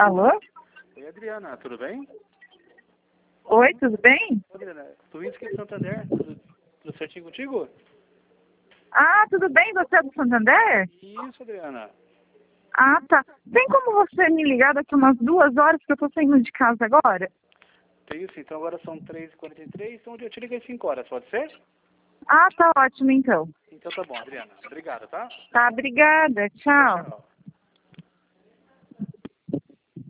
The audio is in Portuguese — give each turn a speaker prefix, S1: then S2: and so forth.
S1: Alô?
S2: Oi, Adriana, tudo bem?
S1: Oi, tudo bem?
S2: Adriana, tu vim aqui de Santander, tudo certinho contigo?
S1: Ah, tudo bem? Você é do Santander?
S2: Isso, Adriana.
S1: Ah, tá. Tem como você me ligar daqui umas 2 horas que eu tô saindo de casa agora?
S2: Tem isso, então agora são 3h43, então eu te liguei 5 horas, pode ser?
S1: Ah, tá ótimo então.
S2: Então tá bom, Adriana. Obrigado, tá?
S1: Tá, obrigada.
S2: Tchau,
S1: Tchau.
S2: tchau.